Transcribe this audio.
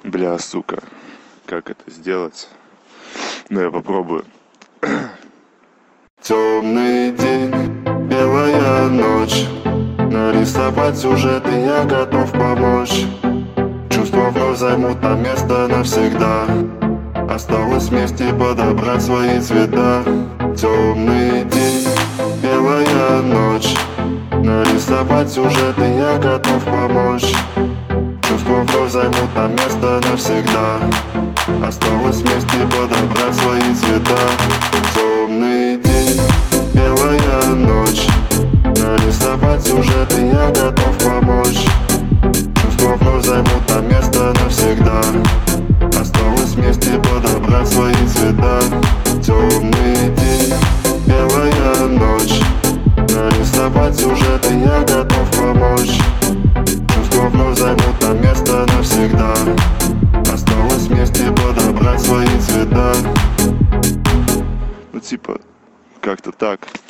Бля, сука, как это сделать? Ну, я попробую. Темный день, белая ночь. Нарисовать сюжеты я готов помочь. Чувства вновь займут там место навсегда. Осталось вместе подобрать свои цвета. Темный день, белая ночь. Нарисовать сюжеты я готов помочь. Чувства вновь займут там место навсегда. Осталось вместе подобрать свои цвета. Темный день, белая ночь. Нарисовать сюжеты я готов помочь. Чувства вновь займут там место навсегда. Осталось вместе подобрать свои цвета. Темный день, белая ночь. Нарисовать сюжеты я готов помочь. Чувства вновь займут там место навсегда. Осталось вместе подобрать свои цвета. Ну типа, как-то так.